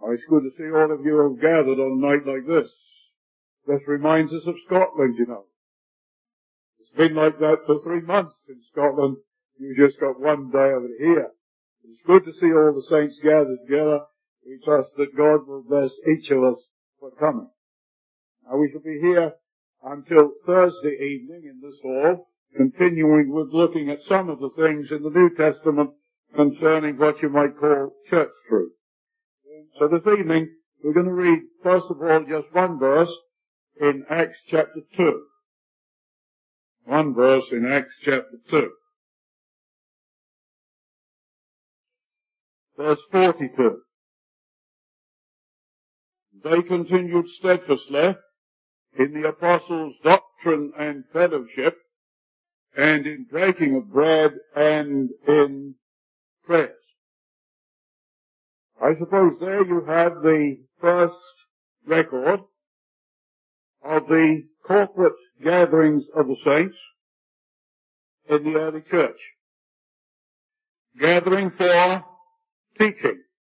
Oh, it's good to see all of you have gathered on a night like this. This reminds us of Scotland, you know. It's been like that for 3 months in Scotland. You just got one day of it here. It's good to see all the saints gathered together. We trust that God will bless each of us for coming. Now we shall be here until Thursday evening in this hall, continuing with looking at some of the things in the New Testament concerning what you might call church truth. So this evening, we're going to read, first of all, just one verse in Acts chapter 2. One verse in Acts chapter 2. Verse 42. They continued steadfastly in the apostles' doctrine and fellowship, and in breaking of bread, and in prayers. I suppose there you have the first record of the corporate gatherings of the saints in the early church. Gathering for teaching.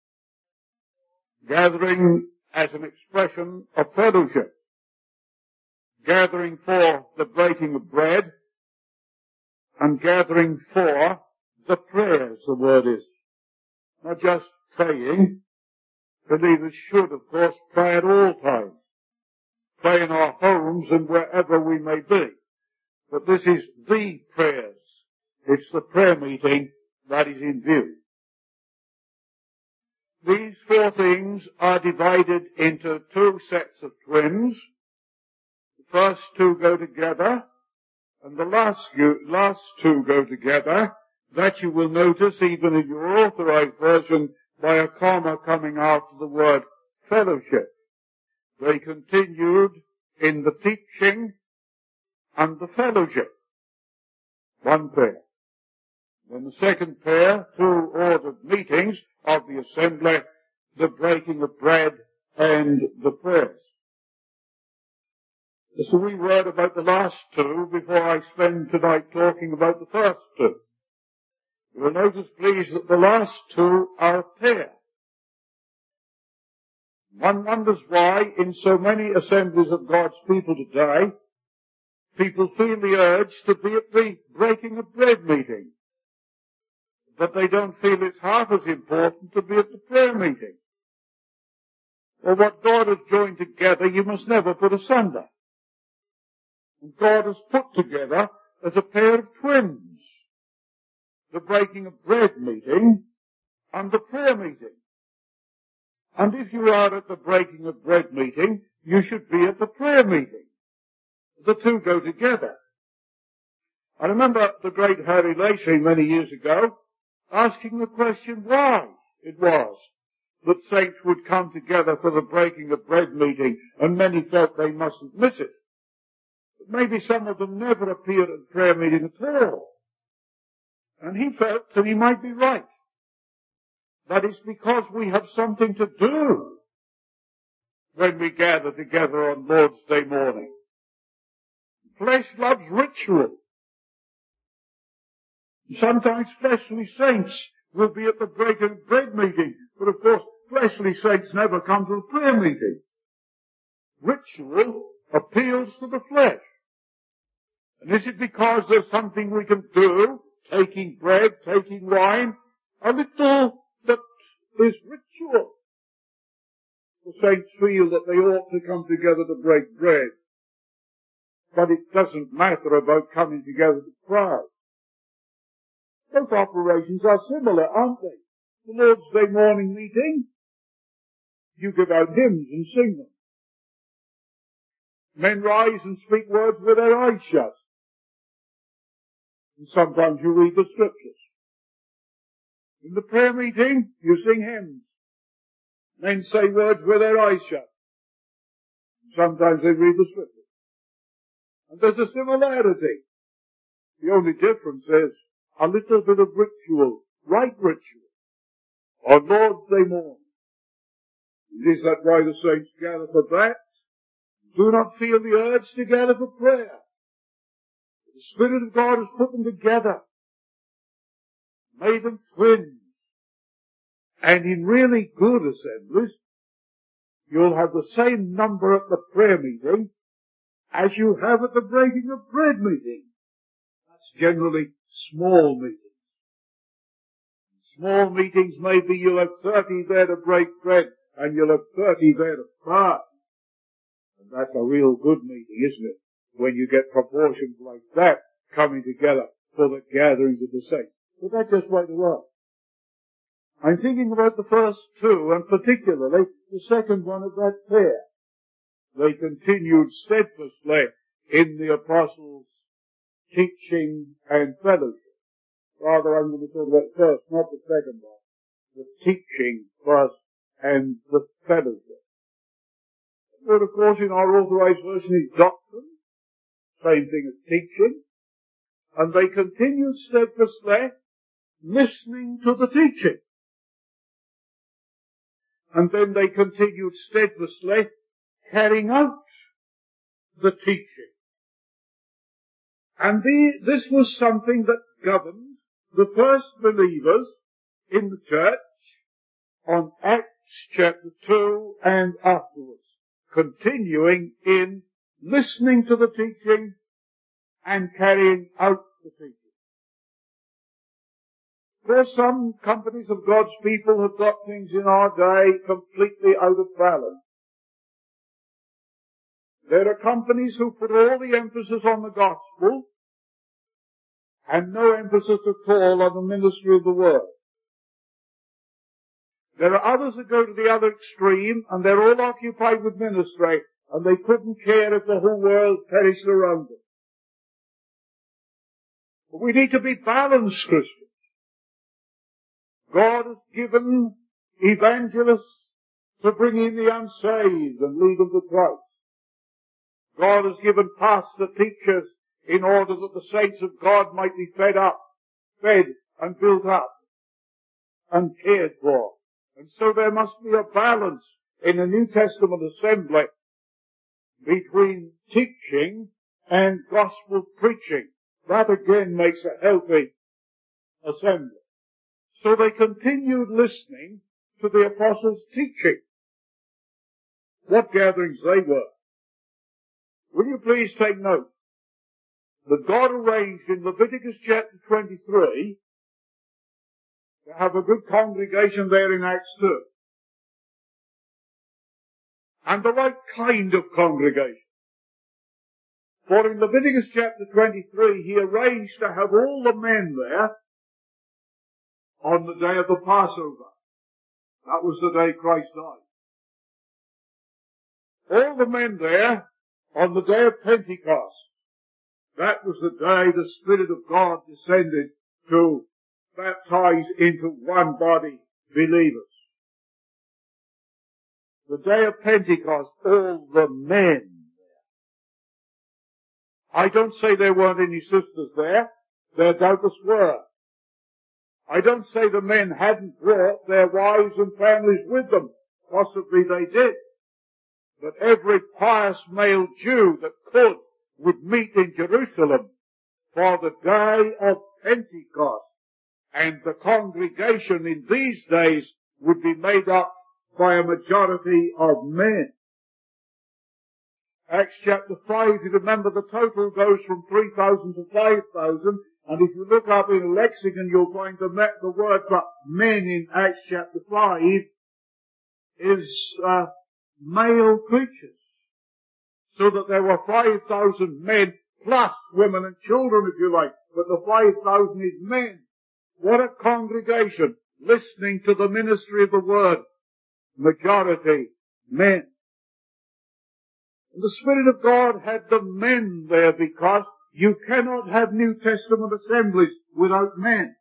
Gathering as an expression of fellowship. Gathering for the breaking of bread. And gathering for the prayers, the word is. Not just praying. Believers should, of course, pray at all times. Pray in our homes and wherever we may be. But this is the prayers. It's the prayer meeting that is in view. These 4 things are divided into 2 sets of twins. The first 2 go together, and the last 2 go together. That you will notice even in your authorized version by a comma coming after the word fellowship. They continued in the teaching and the fellowship. One pair. Then the second pair, 2 ordered meetings of the assembly, the breaking of bread and the prayers. Just a wee word about the last 2 before I spend tonight talking about the first 2. You will notice, please, that the last 2 are a pair. One wonders why in so many assemblies of God's people today, people feel the urge to be at the breaking of bread meeting. But they don't feel it's half as important to be at the prayer meeting. Well, what God has joined together, you must never put asunder. And God has put together as a pair of twins. The breaking of bread meeting and the prayer meeting. And if you are at the breaking of bread meeting, you should be at the prayer meeting. The 2 go together. I remember the great Harry Lacey many years ago asking the question why it was that saints would come together for the breaking of bread meeting, and many felt they mustn't miss it. But maybe some of them never appeared at the prayer meeting at all. And he felt that he might be right. That it's because we have something to do when we gather together on Lord's Day morning. Flesh loves ritual. Sometimes fleshly saints will be at the breaking of bread meeting, but of course fleshly saints never come to the prayer meeting. Ritual appeals to the flesh. And is it because there's something we can do, taking bread, taking wine, a little that is ritual? The saints feel that they ought to come together to break bread. But it doesn't matter about coming together to pray. Both operations are similar, aren't they? The Lord's Day morning meeting, you give out hymns and sing them. Men rise and speak words with their eyes shut. And sometimes you read the scriptures. In the prayer meeting, you sing hymns. Men say words with their eyes shut. And sometimes they read the scriptures. And there's a similarity. The only difference is a little bit of ritual, right ritual, on Lord's Day morning. Is that why the saints gather for that? Do not feel the urge to gather for prayer. The Spirit of God has put them together, made them twins. And in really good assemblies, you'll have the same number at the prayer meeting as you have at the breaking of bread meeting. That's generally small meetings. Small meetings, maybe you'll have 30 there to break bread, and you'll have 30 there to pray. And that's a real good meeting, isn't it? When you get proportions like that coming together for the gatherings of the saints. But that's just way to work. I'm thinking about the first two, and particularly the second one of that pair. They continued steadfastly in the apostles' teaching and fellowship. Rather, I'm going to talk about first, not the second one. The teaching first and the fellowship. But of course, in our authorized version is doctrine. Same thing as teaching. And they continued steadfastly listening to the teaching. And then they continued steadfastly carrying out the teaching. And this was something that governed the first believers in the church on Acts chapter 2 and afterwards, continuing in listening to the teaching and carrying out the teaching. There are some companies of God's people have got things in our day completely out of balance. There are companies who put all the emphasis on the gospel and no emphasis at all on the ministry of the word. There are others that go to the other extreme, and they're all occupied with ministry, and they couldn't care if the whole world perished around them. But we need to be balanced Christians. God has given evangelists to bring in the unsaved and lead them to Christ. God has given pastor teachers in order that the saints of God might be fed and built up, and cared for. And so there must be a balance in the New Testament assembly between teaching and gospel preaching. That again makes a healthy assembly. So they continued listening to the apostles' teaching. What gatherings they were. Will you please take note that God arranged in Leviticus chapter 23 to have a good congregation there in Acts 2. And the right kind of congregation. For in Leviticus chapter 23 he arranged to have all the men there on the day of the Passover. That was the day Christ died. All the men there on the day of Pentecost. That was the day the Spirit of God descended to baptize into one body believers. The day of Pentecost, all the men there. I don't say there weren't any sisters there. There doubtless were. I don't say the men hadn't brought their wives and families with them. Possibly they did. But every pious male Jew that could would meet in Jerusalem for the day of Pentecost. And the congregation in these days would be made up by a majority of men. Acts chapter 5, you remember the total goes from 3,000 to 5,000. And if you look up in a lexicon, you'll find the word for men in Acts chapter 5 is male creatures. So that there were 5,000 men plus women and children, if you like. But the 5,000 is men. What a congregation listening to the ministry of the word. Majority men. And the Spirit of God had the men there because you cannot have New Testament assemblies without men.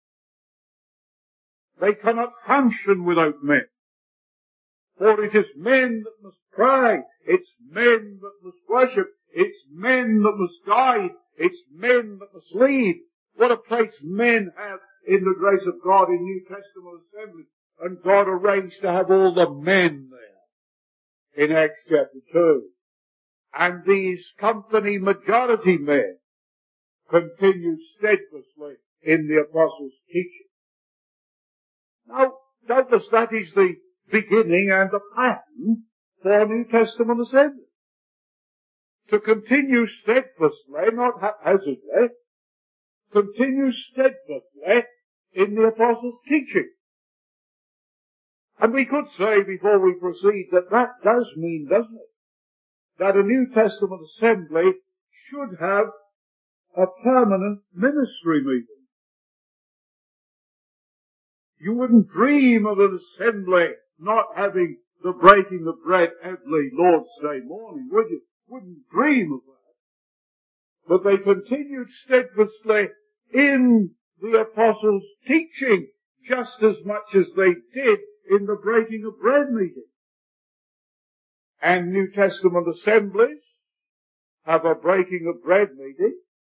They cannot function without men. For it is men that must pray. It's men that must worship. It's men that must guide. It's men that must lead. What a place men have in the grace of God in New Testament assemblies. And God arranged to have all the men there in Acts chapter 2. And these company majority men continued steadfastly in the apostles' teaching. Now, doubtless that is the beginning and the pattern for New Testament assembly. To continue steadfastly, not haphazardly, continue steadfastly in the apostles' teaching. And we could say before we proceed that does mean, doesn't it, that a New Testament assembly should have a permanent ministry meeting. You wouldn't dream of an assembly not having the breaking of bread every Lord's Day morning, would you? Wouldn't dream of that. But they continued steadfastly in the apostles' teaching just as much as they did in the breaking of bread meeting. And New Testament assemblies have a breaking of bread meeting.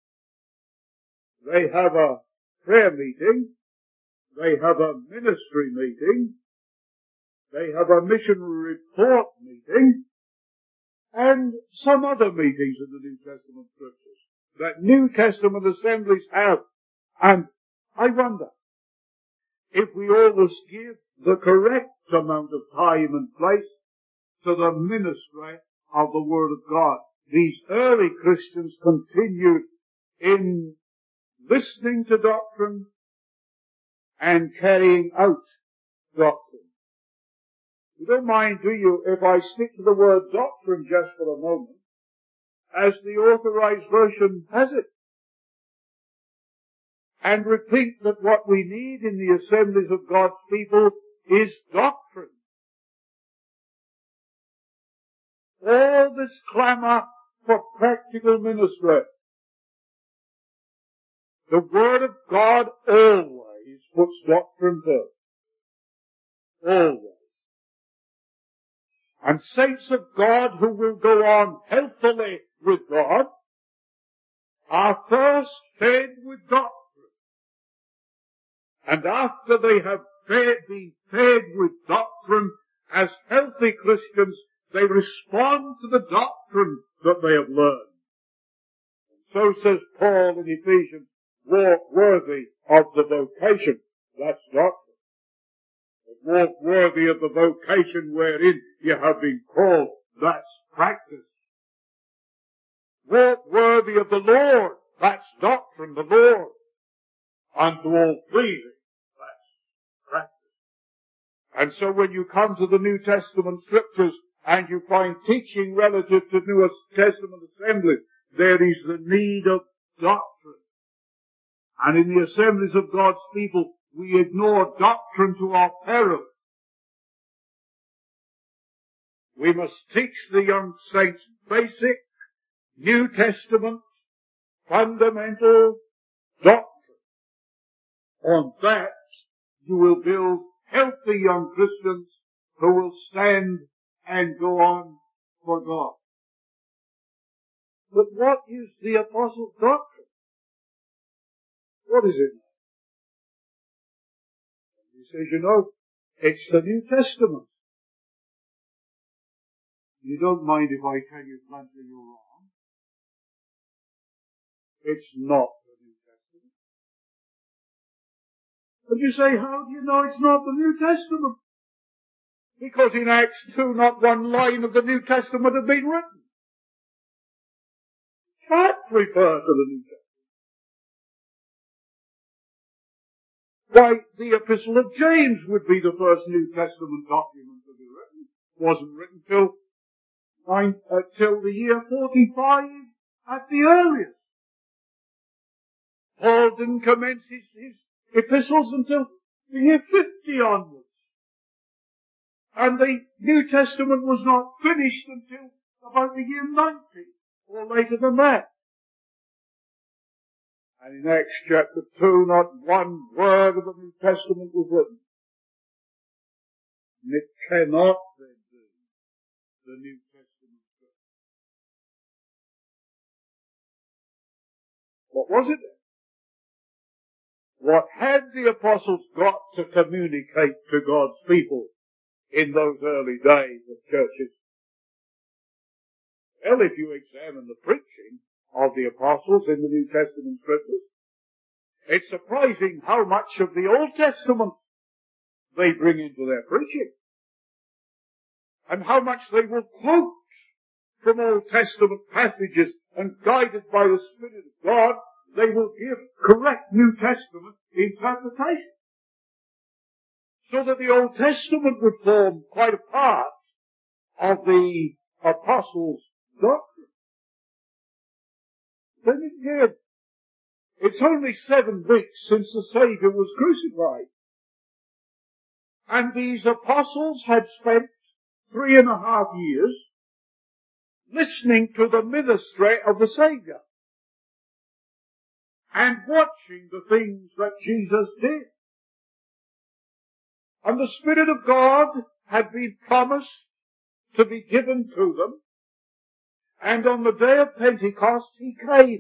They have a prayer meeting. They have a ministry meeting. They have a missionary report meeting. And some other meetings in the New Testament scriptures that New Testament assemblies have. And I wonder if we always give the correct amount of time and place to the ministry of the Word of God. These early Christians continued in listening to doctrine and carrying out doctrine. You don't mind, do you, if I stick to the word doctrine just for a moment, as the Authorized Version has it, and repeat that what we need in the assemblies of God's people is doctrine. All this clamor for practical ministry. The Word of God always puts doctrine first. Always. And saints of God who will go on healthily with God are first fed with doctrine. And after they have been fed with doctrine, as healthy Christians, they respond to the doctrine that they have learned. And so says Paul in Ephesians, walk worthy of the vocation. That's doctrine. Walk worthy of the vocation wherein you have been called. That's practice. Walk worthy of the Lord. That's doctrine, the Lord. Unto all pleasing. That's practice. And so when you come to the New Testament scriptures and you find teaching relative to New Testament assemblies, there is the need of doctrine. And in the assemblies of God's people, we ignore doctrine to our peril. We must teach the young saints basic, New Testament, fundamental doctrine. On that, you will build healthy young Christians who will stand and go on for God. But what is the apostles' doctrine? What is it? He says, you know, it's the New Testament. You don't mind if I tell you bluntly you're wrong. It's not the New Testament. But you say, how do you know it's not the New Testament? Because in Acts 2, not one line of the New Testament had been written. Can't refer to the New Testament. Why, the Epistle of James would be the first New Testament document to be written. Wasn't written till the year 45 at the earliest. Paul didn't commence his epistles until the year 50 onwards. And the New Testament was not finished until about the year 90, or later than that. And in Acts chapter 2, not one word of the New Testament was written. And it cannot then be the New Testament. What was it then? What had the apostles got to communicate to God's people in those early days of churches? Well, if you examine the preaching of the apostles in the New Testament scriptures, it's surprising how much of the Old Testament they bring into their preaching. and how much they will quote from Old Testament passages, and guided by the Spirit of God, they will give correct New Testament interpretation. So that the Old Testament would form quite a part of the apostles' doctrine. Then again, it's only 7 weeks since the Saviour was crucified. And these apostles had spent 3.5 years listening to the ministry of the Saviour and watching the things that Jesus did. And the Spirit of God had been promised to be given to them, and on the day of Pentecost He came.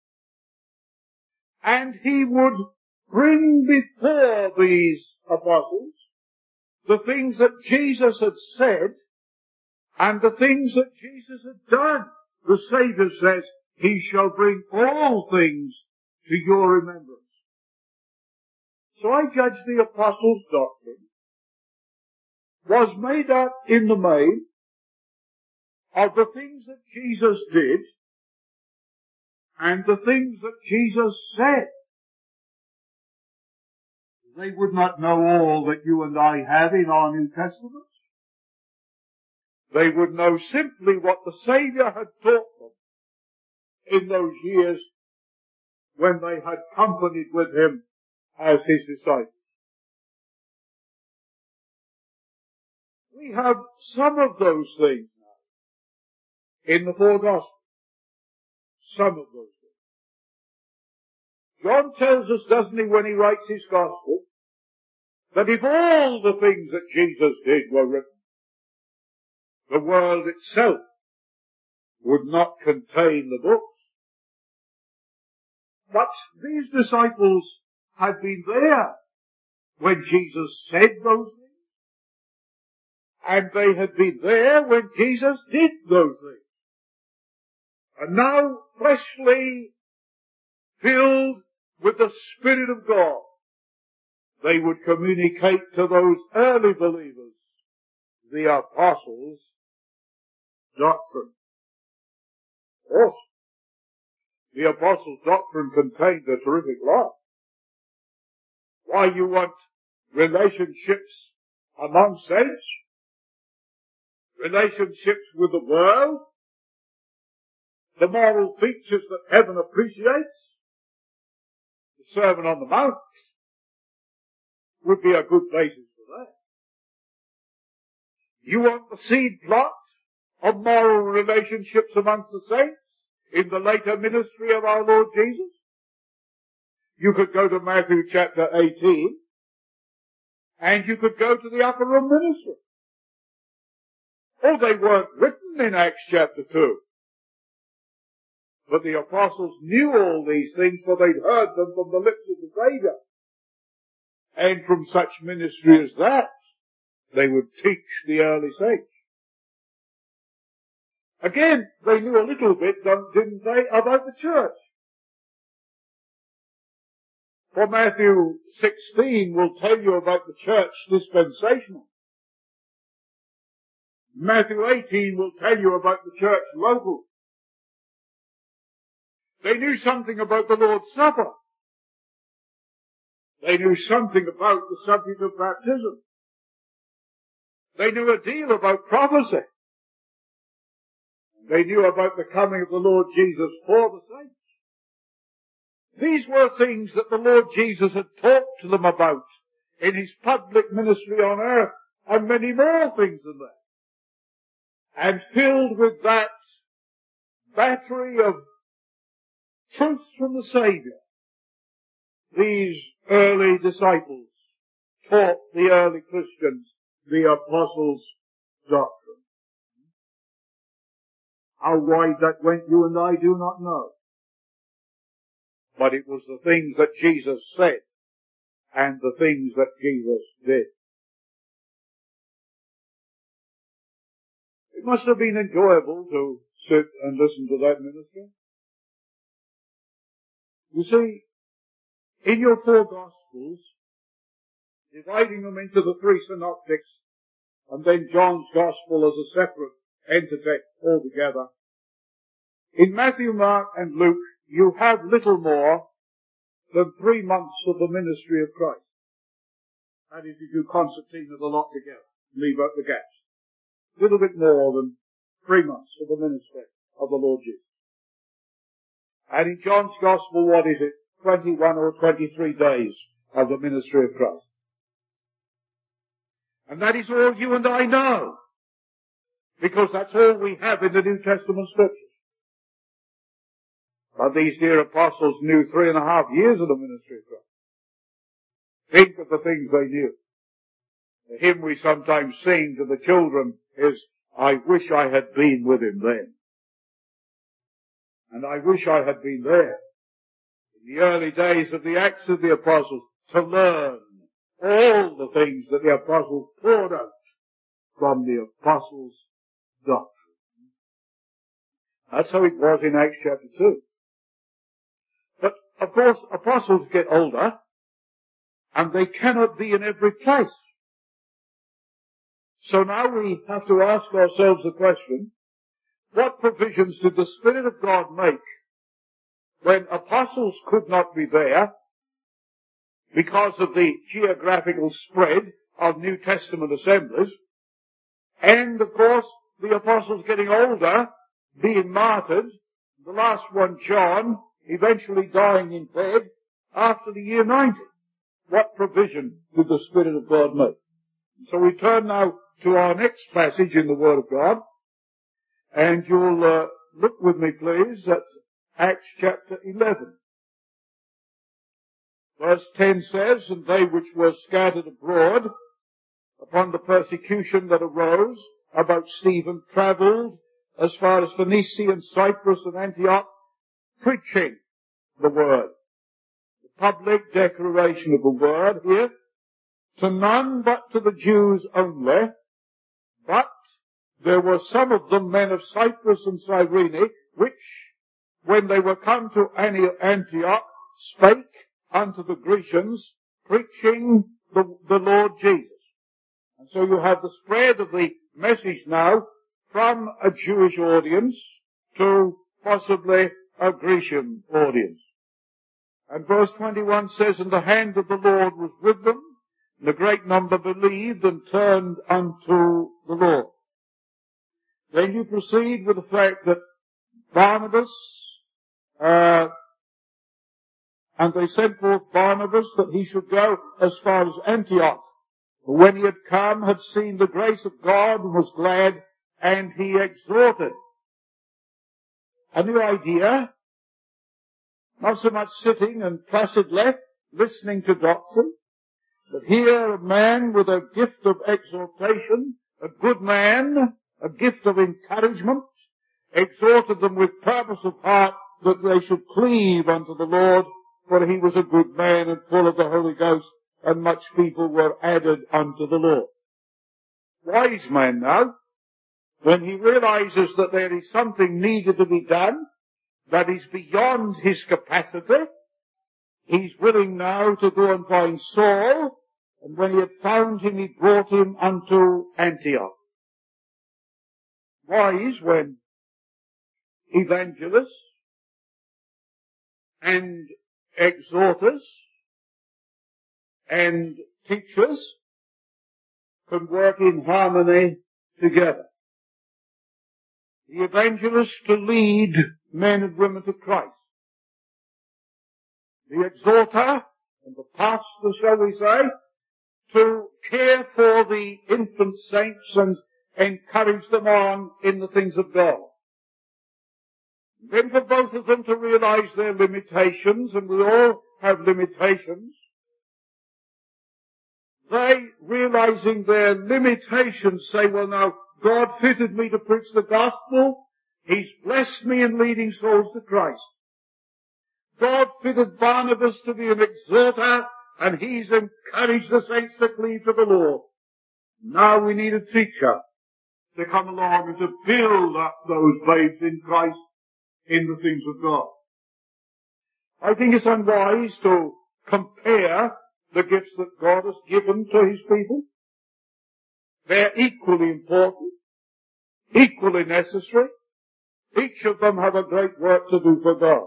And He would bring before these apostles the things that Jesus had said and the things that Jesus had done. The Saviour says, He shall bring all things to your remembrance. So I judge the apostles' doctrine was made up in the main of the things that Jesus did and the things that Jesus said. They would not know all that you and I have in our New Testament. They would know simply what the Saviour had taught them in those years when they had companied with Him as His disciples. We have some of those things now in the 4 Gospels. Some of those things. John tells us, doesn't he, when he writes his Gospel, that if all the things that Jesus did were written, the world itself would not contain the books. But these disciples had been there when Jesus said those things, and they had been there when Jesus did those things. And now, freshly filled with the Spirit of God, they would communicate to those early believers the apostles' doctrine. Of course, the apostles' doctrine contained a terrific lot. Why, you want relationships among saints, relationships with the world, the moral features that heaven appreciates. The Sermon on the Mount would be a good basis for that. You want the seed plot of moral relationships amongst the saints in the later ministry of our Lord Jesus? You could go to Matthew chapter 18, and you could go to the upper room ministry. Oh, they weren't written in Acts chapter 2. But the apostles knew all these things, for they'd heard them from the lips of the Saviour. And from such ministry as that, they would teach the early saints. Again, they knew a little bit, didn't they, about the church. For Matthew 16 will tell you about the church dispensational. Matthew 18 will tell you about the church local. They knew something about the Lord's Supper. They knew something about the subject of baptism. They knew a deal about prophecy. They knew about the coming of the Lord Jesus for the saints. These were things that the Lord Jesus had talked to them about in His public ministry on earth, and many more things than that. And filled with that battery of truth from the Saviour, these early disciples taught the early Christians the apostles' doctrine. How wide that went, you and I do not know. But it was the things that Jesus said and the things that Jesus did. It must have been enjoyable to sit and listen to that ministry. You see, in your 4 Gospels, dividing them into the 3 synoptics, and then John's Gospel as a separate entity altogether. In Matthew, Mark, and Luke, you have little more than 3 months of the ministry of Christ. That is, if you concertina the lot together, leave out the gaps. A little bit more than 3 months of the ministry of the Lord Jesus. And in John's Gospel, what is it? 21 or 23 days of the ministry of Christ. And that is all you and I know, because that's all we have in the New Testament Scriptures. But these dear apostles knew 3.5 years of the ministry of Christ. Think of the things they knew. The hymn we sometimes sing to the children is, I wish I had been with him then. And I wish I had been there in the early days of the Acts of the Apostles to learn all the things that the apostles poured out from the apostles' doctrine. That's how it was in Acts chapter 2. But, of course, apostles get older, and they cannot be in every place. So now we have to ask ourselves the question, what provisions did the Spirit of God make when apostles could not be there because of the geographical spread of New Testament assemblies, and, of course, the apostles getting older, being martyred, the last one, John, eventually dying in bed after the year 90. What provision did the Spirit of God make? So we turn now to our next passage in the Word of God, and you'll look with me, please, at Acts chapter 11. Verse 10 says, and they which were scattered abroad upon the persecution that arose about Stephen travelled as far as Phoenicia and Cyprus and Antioch, preaching the word. The public declaration of the word here, to none but to the Jews only, but there were some of them men of Cyprus and Cyrene, which, when they were come to Antioch, spake unto the Grecians, preaching the Lord Jesus. And so you have the spread of the message now from a Jewish audience to possibly a Grecian audience. And verse 21 says, and the hand of the Lord was with them, and a great number believed and turned unto the Lord. Then you proceed with the fact that Barnabas, and they sent forth Barnabas that he should go as far as Antioch. But when he had come, had seen the grace of God, and was glad, and he exhorted. A new idea, not so much sitting and placidly listening to doctrine, but here a man with a gift of exhortation, a good man, a gift of encouragement, exhorted them with purpose of heart that they should cleave unto the Lord, for he was a good man and full of the Holy Ghost, and much people were added unto the Lord. Wise man now, when he realizes that there is something needed to be done that is beyond his capacity, he's willing now to go and find Saul, and when he had found him, he brought him unto Antioch. Wise when evangelists and exhorters and teachers can work in harmony together. The evangelist to lead men and women to Christ. The exhorter and the pastor, shall we say, to care for the infant saints and encourage them on in the things of God. Then for both of them to realize their limitations, and we all have limitations, they, realizing their limitations, say, well now, God fitted me to preach the gospel. He's blessed me in leading souls to Christ. God fitted Barnabas to be an exhorter, and he's encouraged the saints to cleave to the Lord. Now we need a teacher to come along and to build up those babes in Christ in the things of God. I think it's unwise to compare the gifts that God has given to his people. They're equally important, equally necessary. Each of them have a great work to do for God.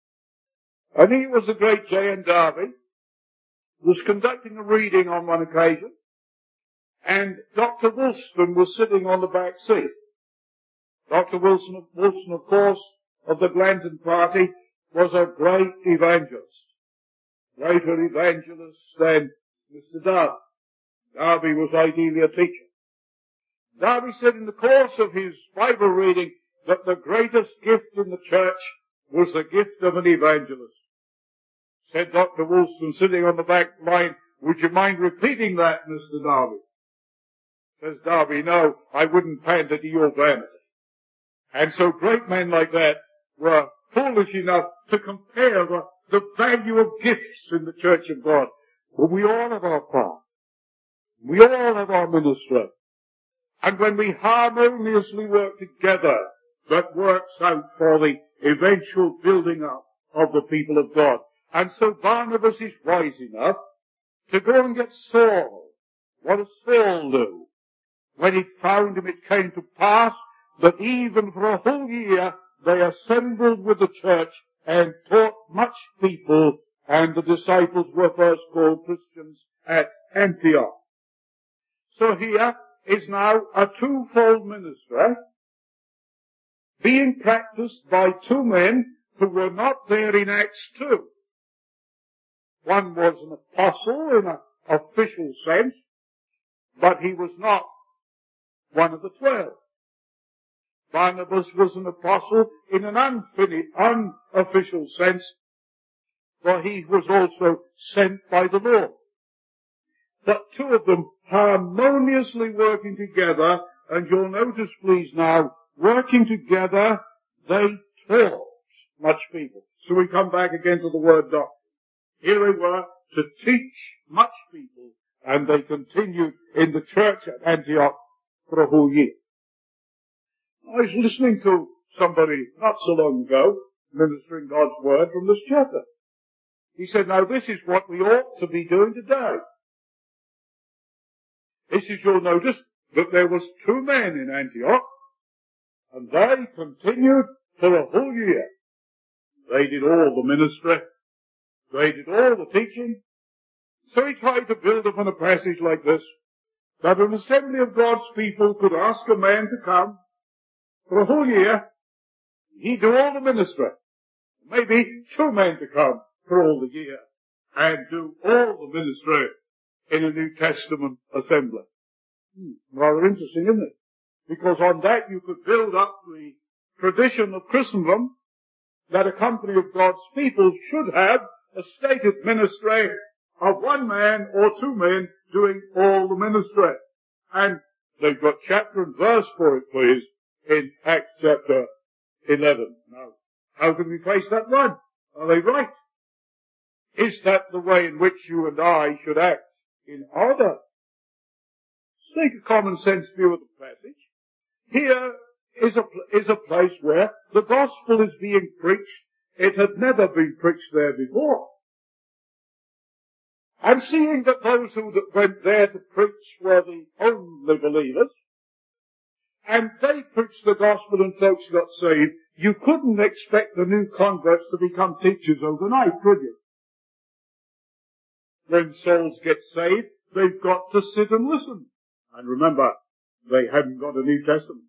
And he was the great J.N. Darby, was conducting a reading on one occasion, and Dr. Woolston was sitting on the back seat. Dr. Woolston, of course, of the Glanton party, was a great evangelist. Greater evangelist than Mr. Darby. Darby was ideally a teacher. Darby said in the course of his Bible reading that the greatest gift in the church was the gift of an evangelist. Said Dr. Woolston, sitting on the back line, would you mind repeating that, Mr. Darby? Says Darby, no, I wouldn't pander to your vanity. And so great men like that were foolish enough to compare the value of gifts in the church of God. But we all have our part. We all have our ministry. And when we harmoniously work together, that works out for the eventual building up of the people of God. And so Barnabas is wise enough to go and get Saul. What does Saul do? When he found him, it came to pass that even for a whole year they assembled with the church and taught much people, and the disciples were first called Christians at Antioch. So here is now a twofold ministry being practiced by two men who were not there in Acts 2. One was an apostle in an official sense, but he was not one of the 12. Barnabas was an apostle in an unofficial sense, for he was also sent by the Lord. But two of them harmoniously working together, and you'll notice please now, working together, they taught much people. So we come back again to the word doctrine. Here they were to teach much people, and they continued in the church at Antioch for a whole year. I was listening to somebody not so long ago ministering God's word from this chapter. He said, now this is what we ought to be doing today. This is, you'll notice, that there was two men in Antioch, and they continued for a whole year. They did all the ministry. They did all the teaching. So he tried to build upon a passage like this, that an assembly of God's people could ask a man to come for a whole year. He'd do all the ministry. Maybe two men to come for all the year and do all the ministry in a New Testament assembly. Rather interesting, isn't it? Because on that you could build up the tradition of Christendom that a company of God's people should have a stated ministry of one man or two men doing all the ministry. And they've got chapter and verse for it, please, in Acts chapter 11. Now, how can we place that one? Are they right? Is that the way in which you and I should act in order? Take a common sense view of the passage. Here is a place where the gospel is being preached. It had never been preached there before. And seeing that those who went there to preach were the only believers, and they preached the gospel and folks got saved, you couldn't expect the new converts to become teachers overnight, could you? When souls get saved, they've got to sit and listen. And remember, they hadn't got a New Testament.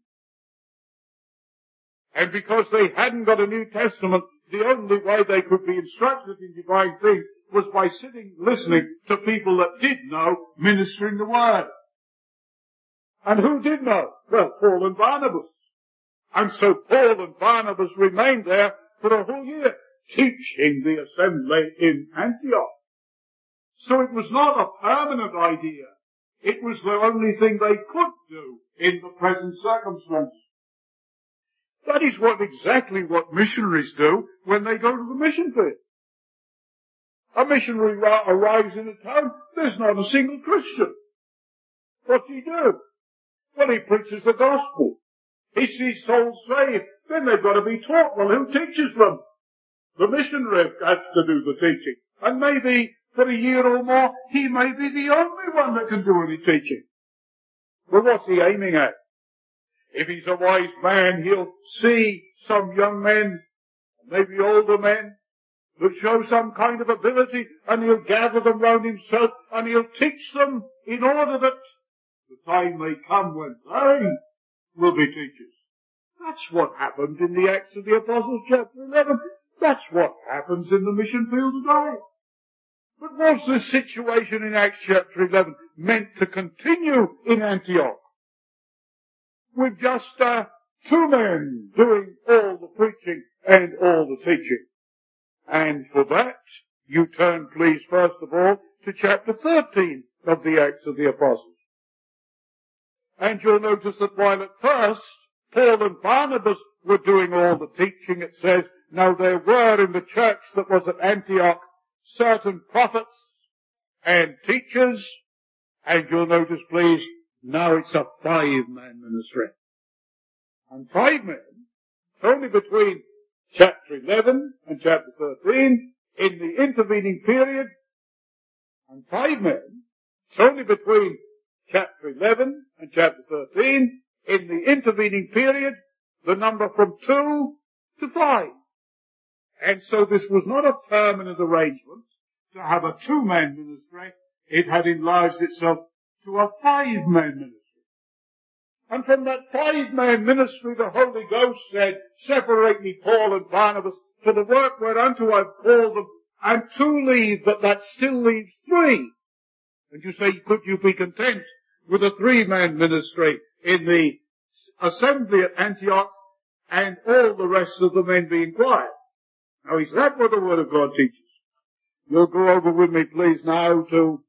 And because they hadn't got a New Testament, the only way they could be instructed in divine things was by sitting listening to people that did know, ministering the word. And who did know? Well, Paul and Barnabas. And so Paul and Barnabas remained there for a whole year, teaching the assembly in Antioch. So it was not a permanent idea. It was the only thing they could do in the present circumstances. That is exactly what missionaries do when they go to the mission field. A missionary arrives in a town, there's not a single Christian. What's he do? Well, he preaches the gospel. He sees souls saved. Then they've got to be taught. Well, who teaches them? The missionary has to do the teaching. And maybe for a year or more, he may be the only one that can do any teaching. Well, what's he aiming at? If he's a wise man, he'll see some young men, maybe older men, that show some kind of ability, and he'll gather them round himself, and he'll teach them in order that the time may come when they will be teachers. That's what happened in the Acts of the Apostles chapter 11. That's what happens in the mission field today. But was this situation in Acts chapter 11 meant to continue in Antioch? With just 2 men doing all the preaching and all the teaching. And for that, you turn, please, first of all, to chapter 13 of the Acts of the Apostles. And you'll notice that while at first Paul and Barnabas were doing all the teaching, it says, now there were in the church that was at Antioch certain prophets and teachers, and you'll notice, please, now it's a 5-man ministry. And 5 men, only between chapter 11 and chapter 13, in the intervening period, and 5 men, it's only between chapter 11 and chapter 13, in the intervening period, the number from 2 to 5. And so this was not a permanent arrangement to have a 2-man ministry. It had enlarged itself to a 5-man ministry. And from that 5-man ministry, the Holy Ghost said, separate me, Paul and Barnabas, for the work whereunto I've called them, and 2 leave, but that still leaves 3. And you say, could you be content with a 3-man ministry in the assembly at Antioch and all the rest of the men being quiet? Now, is that what the Word of God teaches? You'll go over with me, please, now to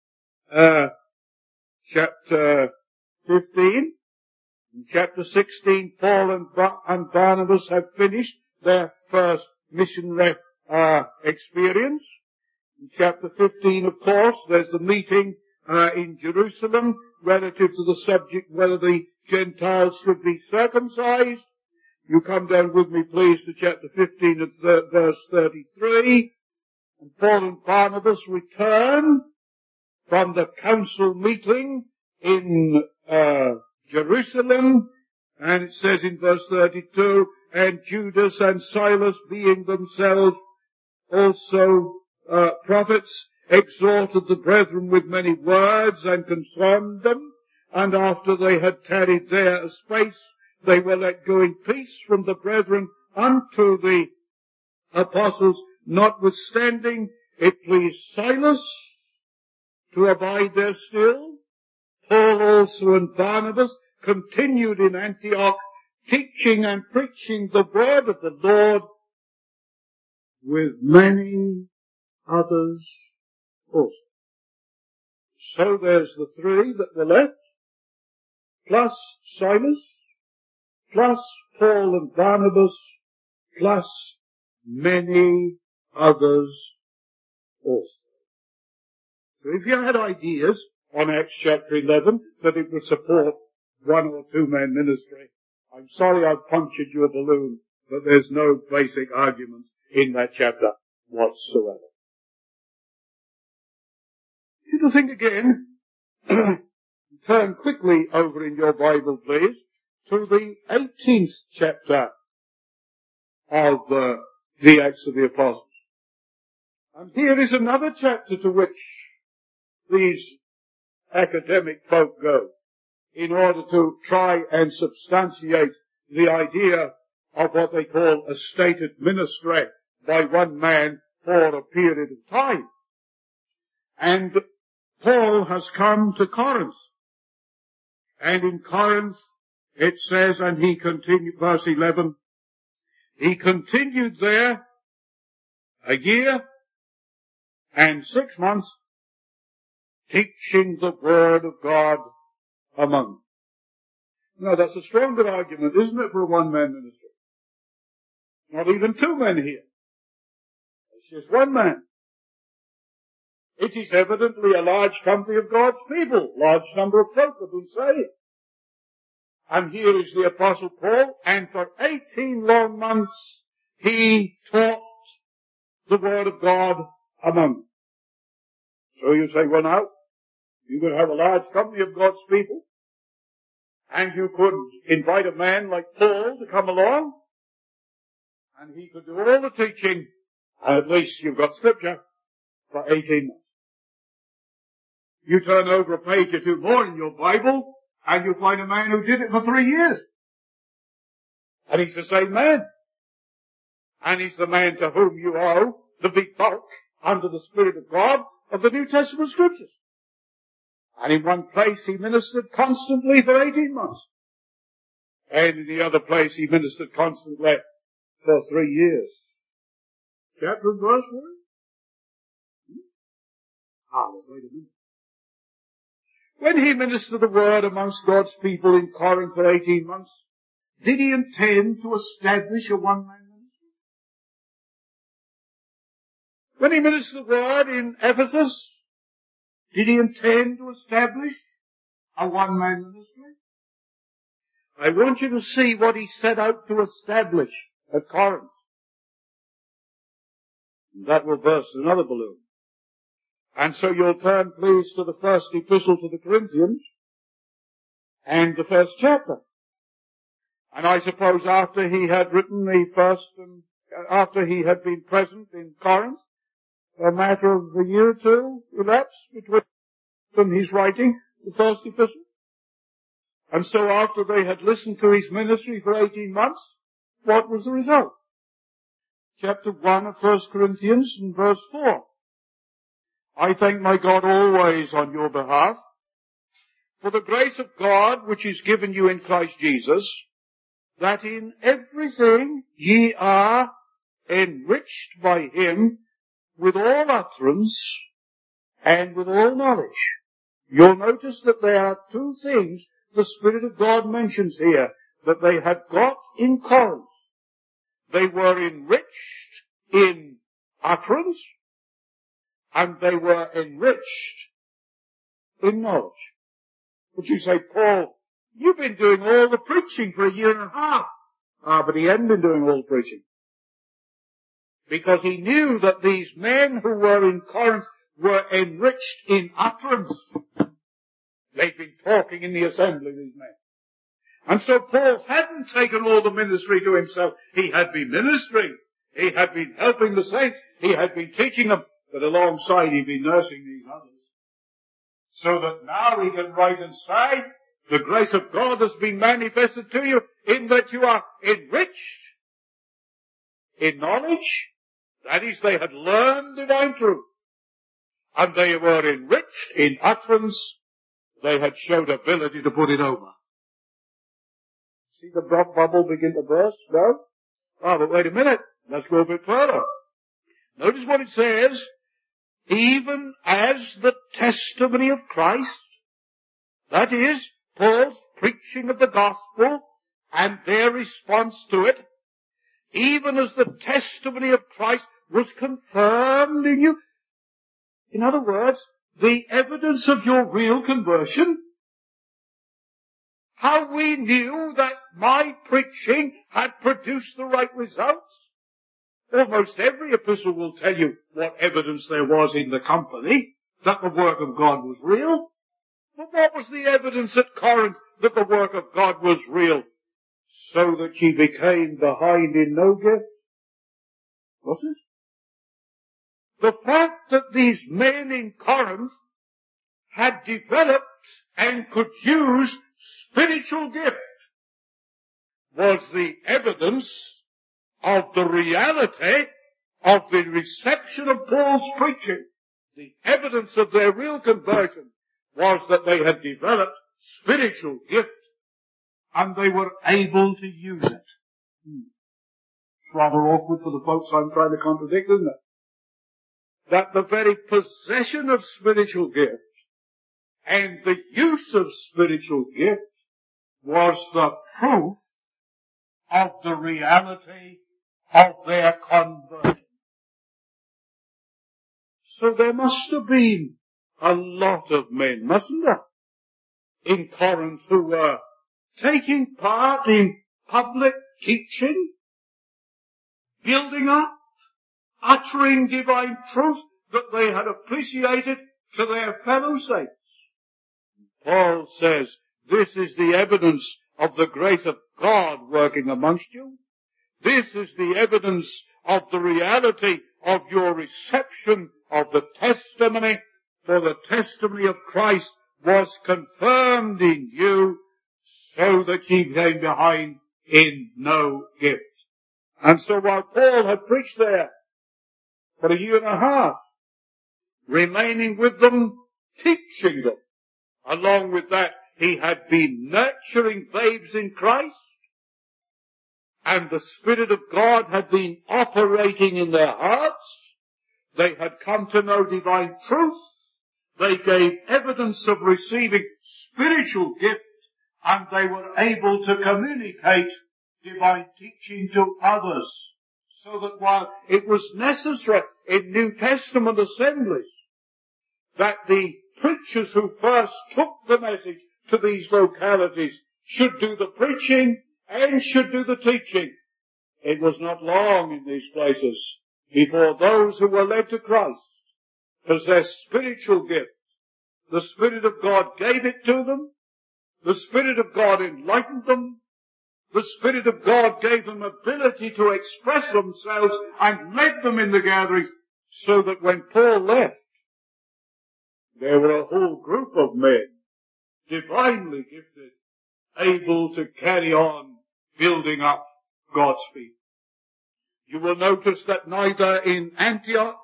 chapter 15. In chapter 16, Paul and Barnabas have finished their first missionary experience. In chapter 15, of course, there's the meeting in Jerusalem relative to the subject whether the Gentiles should be circumcised. You come down with me, please, to chapter 15 and verse 33. And Paul and Barnabas return from the council meeting in Jerusalem, and it says in verse 32, and Judas and Silas, being themselves also prophets, exhorted the brethren with many words and confirmed them, and after they had tarried there a space, they were let go in peace from the brethren unto the apostles. Notwithstanding, it pleased Silas to abide there still. Paul also and Barnabas continued in Antioch, teaching and preaching the word of the Lord with many others also. So there's the 3 that were left, plus Silas, plus Paul and Barnabas, plus many others also. So if you had ideas on Acts chapter 11 that it would support 1 or 2-man ministry, I'm sorry I've punctured your balloon, but there's no basic argument in that chapter whatsoever. You to think again, turn quickly over in your Bible, please, to the 18th chapter of the Acts of the Apostles. And here is another chapter to which these academic folk go in order to try and substantiate the idea of what they call a stated ministry by 1 man for a period of time. And Paul has come to Corinth. And in Corinth it says, and he continued, verse 11, he continued there a year and 6 months, teaching the word of God among them. Now that's a stronger argument, isn't it, for a 1-man ministry? Not even 2 men here. It's just 1 man. It is evidently a large company of God's people. Large number of folk have been saved. And here is the Apostle Paul, and for 18 long months he taught the word of God among them. So you say, well now, you could have a large company of God's people, And you could invite a man like Paul to come along, and he could do all the teaching, and at least you've got scripture for 18 months. You turn over a page or two more in your Bible, and you find a man who did it for 3 years. And he's the same man. And he's the man to whom you owe the big bulk, under the Spirit of God, of the New Testament Scriptures. And in one place he ministered constantly for 18 months. And in the other place he ministered constantly for 3 years. Chapter and verse for it? Well, wait a minute. When he ministered the word amongst God's people in Corinth for 18 months, did he intend to establish a one-man ministry? When he ministered the word in Ephesus, did he intend to establish a one-man ministry? I want you to see what he set out to establish at Corinth. That will burst another balloon. And so you'll turn, please, to the first epistle to the Corinthians and the first chapter. And I suppose after he had written the first, after he had been present in Corinth, a matter of a year or two elapsed between his writing the first epistle. And so after they had listened to his ministry for 18 months, what was the result? Chapter 1 of 1 Corinthians and verse 4. I thank my God always on your behalf for the grace of God which is given you in Christ Jesus, that in everything ye are enriched by him with all utterance and with all knowledge. You'll notice that there are two things the Spirit of God mentions here that they had got in Corinth. They were enriched in utterance, and they were enriched in knowledge. But you say, Paul, you've been doing all the preaching for a year and a half. But he hadn't been doing all the preaching. Because he knew that these men who were in Corinth were enriched in utterance. They'd been talking in the assembly, these men. And so Paul hadn't taken all the ministry to himself. He had been ministering. He had been helping the saints. He had been teaching them. But alongside he'd been nursing these others. So that now he can write and say, the grace of God has been manifested to you in that you are enriched in knowledge. That is, they had learned divine truth. And they were enriched in utterance. They had showed ability to put it over. See the bubble begin to burst? No? But wait a minute. Let's go a bit further. Notice what it says. Even as the testimony of Christ, that is, Paul's preaching of the gospel and their response to it, even as the testimony of Christ was confirmed in you. In other words, the evidence of your real conversion. How we knew that my preaching had produced the right results. Almost every epistle will tell you what evidence there was in the company that the work of God was real. But what was the evidence at Corinth that the work of God was real? So that ye became behind in no gift. Was it? The fact that these men in Corinth had developed and could use spiritual gift was the evidence of the reality of the reception of Paul's preaching. The evidence of their real conversion was that they had developed spiritual gift and they were able to use it. It's rather awkward for the folks I'm trying to contradict, isn't it? That the very possession of spiritual gift and the use of spiritual gift was the proof of the reality of their conversion. So there must have been a lot of men, mustn't there, in Corinth who were taking part in public teaching, building up, uttering divine truth that they had appreciated to their fellow saints. Paul says, This is the evidence of the grace of God working amongst you. This is the evidence of the reality of your reception of the testimony, for the testimony of Christ was confirmed in you, so that ye came behind in no gift. And so while Paul had preached there for a year and a half, remaining with them, teaching them, along with that, he had been nurturing babes in Christ, and the Spirit of God had been operating in their hearts. They had come to know divine truth. They gave evidence of receiving spiritual gift, and they were able to communicate divine teaching to others. So that while it was necessary in New Testament assemblies that the preachers who first took the message to these localities should do the preaching and should do the teaching, it was not long in these places before those who were led to Christ possessed spiritual gift. The Spirit of God gave it to them. The Spirit of God enlightened them. The Spirit of God gave them ability to express themselves and led them in the gatherings, so that when Paul left, there were a whole group of men, divinely gifted, able to carry on building up God's people. You will notice that neither in Antioch,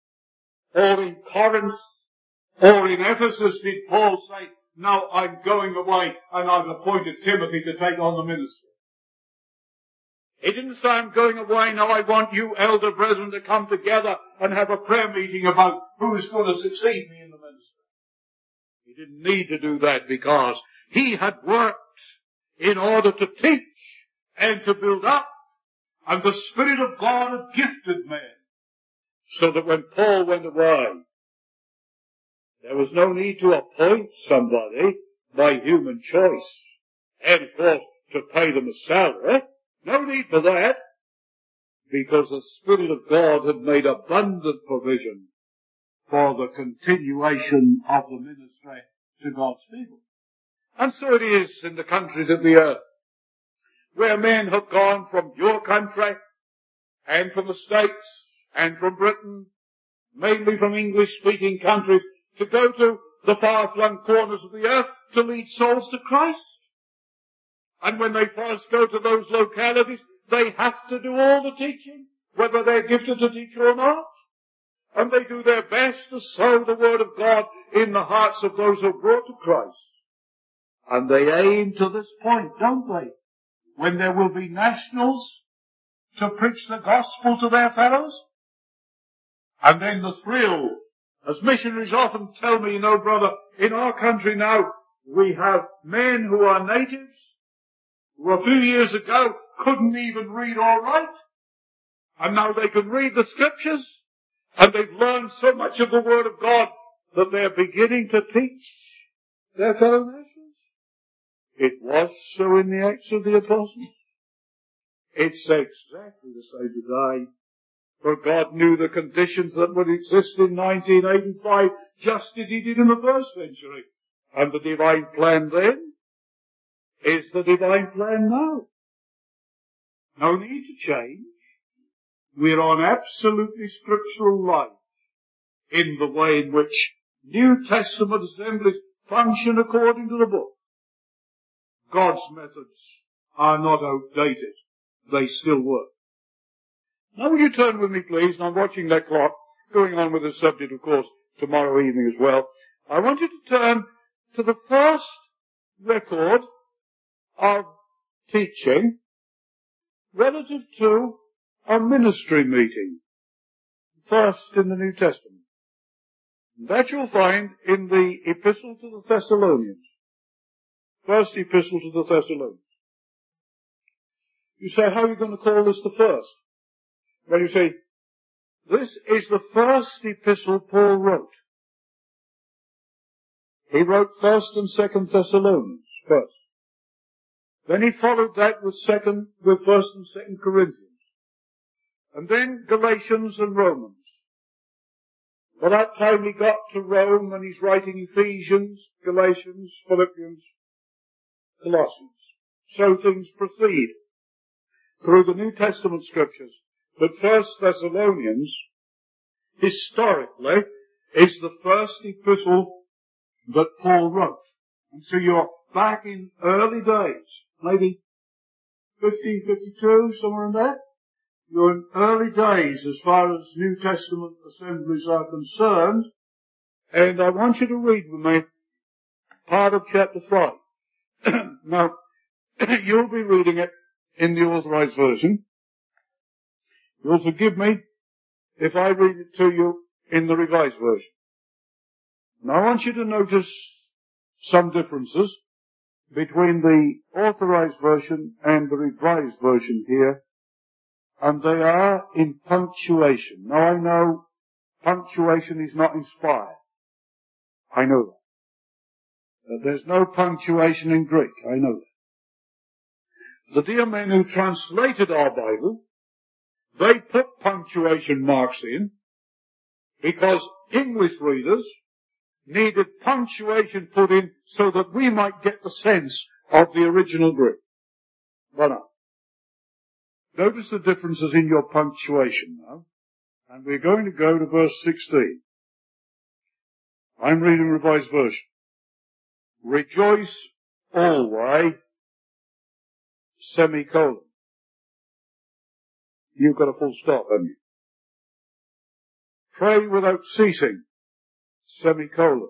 or in Corinth, or in Ephesus did Paul say, now I'm going away and I've appointed Timothy to take on the ministry. He didn't say, I'm going away, now I want you elder brethren to come together and have a prayer meeting about who's going to succeed me in the ministry. He didn't need to do that because he had worked in order to teach and to build up, and the Spirit of God had gifted men, so that when Paul went away, there was no need to appoint somebody by human choice, and of course to pay them a salary. No need for that, because the Spirit of God had made abundant provision for the continuation of the ministry to God's people. And so it is in the countries of the earth, where men have gone from your country, and from the States, and from Britain, mainly from English-speaking countries, to go to the far-flung corners of the earth to lead souls to Christ. And when they first go to those localities, they have to do all the teaching, whether they're gifted to teach or not. And they do their best to sow the Word of God in the hearts of those who are brought to Christ. And they aim to this point, don't they? When there will be nationals to preach the gospel to their fellows. And then the thrill, as missionaries often tell me, you know, brother, in our country now, we have men who are natives, who a few years ago couldn't even read or write, and now they can read the scriptures, and they've learned so much of the Word of God that they're beginning to teach their fellow nations. It was so in the Acts of the Apostles. It's exactly the same today. For God knew the conditions that would exist in 1985 just as He did in the first century. And the divine plan then is the divine plan now. No need to change. We're on absolutely scriptural lines in the way in which New Testament assemblies function according to the book. God's methods are not outdated. They still work. Now will you turn with me, please, and I'm watching that clock, going on with the subject, of course, tomorrow evening as well. I want you to turn to the first record of teaching relative to a ministry meeting, first in the New Testament. That you'll find in the Epistle to the Thessalonians. First Epistle to the Thessalonians. You say, how are you going to call this the first? Well, you see, this is the first epistle Paul wrote. He wrote 1st and 2nd Thessalonians first. Then he followed that with 1st and 2nd Corinthians. And then Galatians and Romans. By that time he got to Rome and he's writing Ephesians, Galatians, Philippians, Colossians. So things proceed through the New Testament scriptures. But 1 Thessalonians, historically, is the first epistle that Paul wrote. And so you're back in early days, maybe 1552, somewhere in there. You're in early days as far as New Testament assemblies are concerned. And I want you to read with me part of chapter 5. Now, you'll be reading it in the Authorized Version. You'll forgive me if I read it to you in the Revised Version. Now I want you to notice some differences between the Authorized Version and the Revised Version here, and they are in punctuation. Now I know punctuation is not inspired. I know that. There's no punctuation in Greek. I know that. The dear men who translated our Bible, they put punctuation marks in because English readers needed punctuation put in so that we might get the sense of the original Greek. But no. Notice the differences in your punctuation now. And we're going to go to verse 16. I'm reading Revised Version. Rejoice always, semicolon. You've got a full stop, haven't you? Pray without ceasing, semicolon.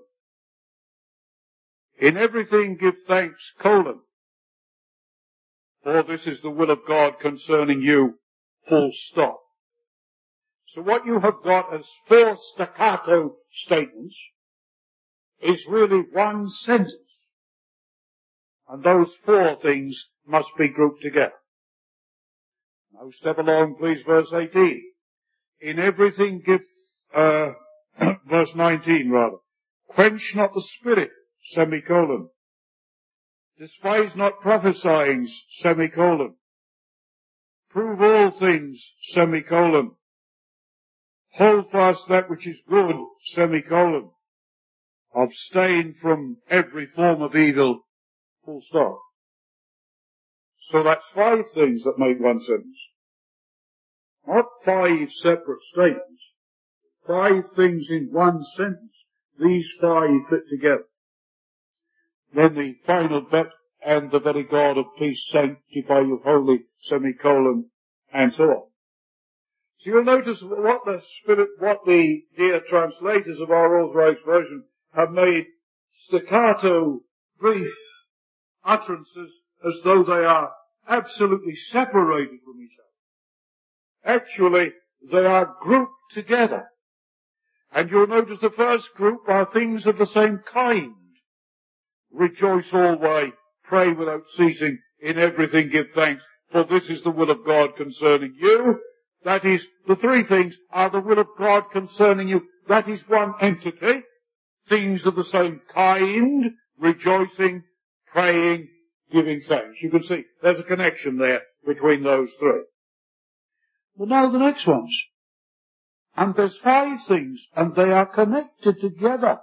In everything give thanks, colon. For this is the will of God concerning you, full stop. So what you have got as 4 staccato statements is really one sentence. And those 4 things must be grouped together. Now step along, please, verse 18. In everything give, verse 19 rather. Quench not the spirit, semicolon. Despise not prophesying, semicolon. Prove all things, semicolon. Hold fast that which is good, semicolon. Abstain from every form of evil, full stop. So that's 5 things that make one sentence. Not 5 separate statements. 5 things in one sentence. These 5 fit together. Then the final bit, and the very God of peace sanctify you wholly, semicolon, and so on. So you'll notice what the dear translators of our Authorized Version have made staccato, brief utterances as though they are absolutely separated from each other. Actually, they are grouped together. And you'll notice the first group are things of the same kind. Rejoice always, pray without ceasing, in everything give thanks, for this is the will of God concerning you. That is, the 3 things are the will of God concerning you. That is one entity. Things of the same kind, rejoicing, praying, giving thanks. You can see there's a connection there between those 3. But now the next ones. And there's 5 things, and they are connected together.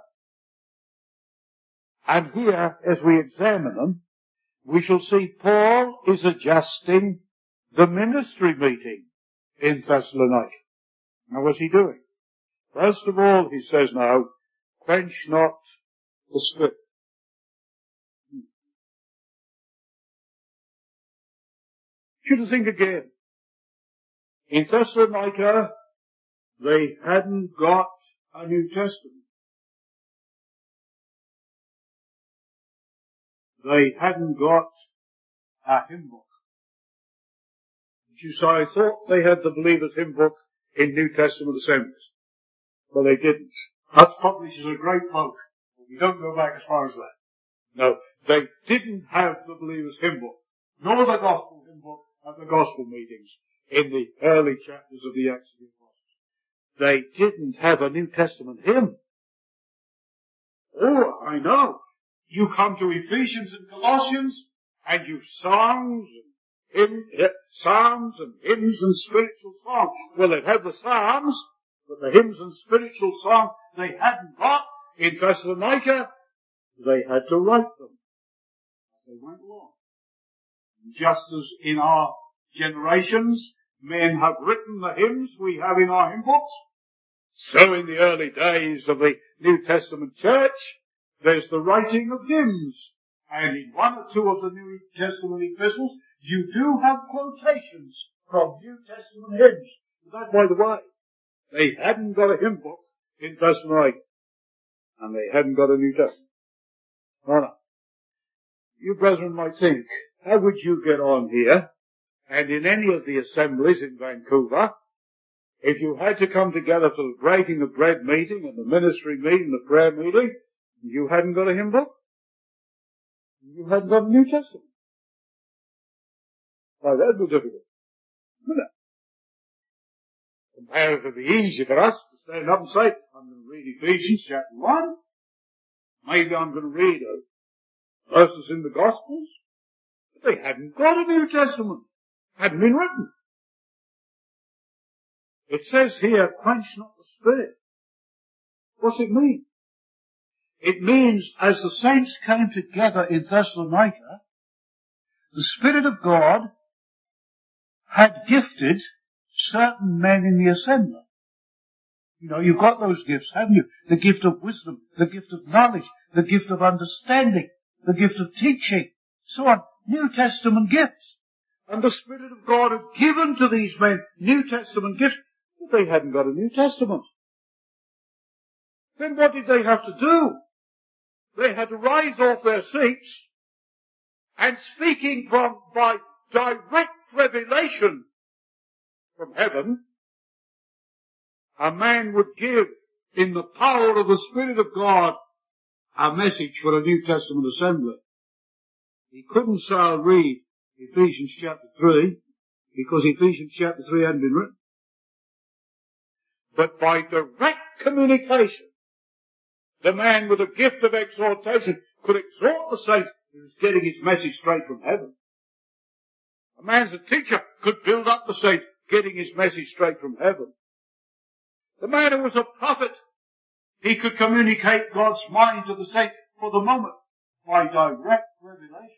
And here, as we examine them, we shall see Paul is adjusting the ministry meeting in Thessalonica. Now what's he doing? First of all, he says now, quench not the spirit. You should think again. In Thessalonica, they hadn't got a New Testament. They hadn't got a hymn book. So I thought they had the Believers' Hymn Book in New Testament assemblies. But they didn't. Huss publishes a great book. We don't go back as far as that. No, they didn't have the Believers' Hymn Book, nor the Gospel Hymn Book at the Gospel meetings in the early chapters of the Acts of the Apostles. They didn't have a New Testament hymn. Oh, I know. You come to Ephesians and Colossians, and you've psalms and hymns and spiritual songs. Well, they'd have the psalms, but the hymns and spiritual songs they hadn't got in Thessalonica. They had to write them. They went along. Just as in our generations, men have written the hymns we have in our hymn books, so in the early days of the New Testament church, there's the writing of hymns. And in one or two of the New Testament epistles, you do have quotations from New Testament hymns. That, by the way, they hadn't got a hymn book in Thessalonica, and they hadn't got a New Testament. No, no. You brethren might think, how would you get on here, and in any of the assemblies in Vancouver, if you had to come together for the breaking of bread meeting and the ministry meeting, the prayer meeting, you hadn't got a hymn book? You hadn't got a New Testament? Why, that'd be difficult, wouldn't it? Comparatively easy for us to stand up and say, I'm going to read Ephesians chapter 1. Maybe I'm going to read verses in the Gospels. But they hadn't got a New Testament. Hadn't been written. It says here, quench not the Spirit. What's it mean? It means as the saints came together in Thessalonica, the Spirit of God had gifted certain men in the assembly. You know, you've got those gifts, haven't you? The gift of wisdom, the gift of knowledge, the gift of understanding, the gift of teaching, so on. New Testament gifts. And the Spirit of God had given to these men New Testament gifts, but they hadn't got a New Testament. Then what did they have to do? They had to rise off their seats and speaking by direct revelation from heaven, a man would give in the power of the Spirit of God a message for a New Testament assembly. He couldn't say, I'll read Ephesians chapter 3, because Ephesians chapter 3 hadn't been written. But by direct communication, the man with a gift of exhortation could exhort the saints. He was getting his message straight from heaven. A man's a teacher could build up the saints, getting his message straight from heaven. The man who was a prophet, he could communicate God's mind to the saints for the moment by direct revelation.